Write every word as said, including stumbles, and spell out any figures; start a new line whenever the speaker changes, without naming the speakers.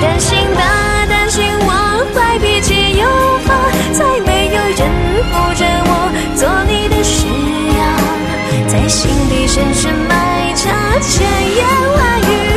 担心他担心我坏脾气又怕，才没有人扶着我做你的诗啊，在心底深深埋下千言万语。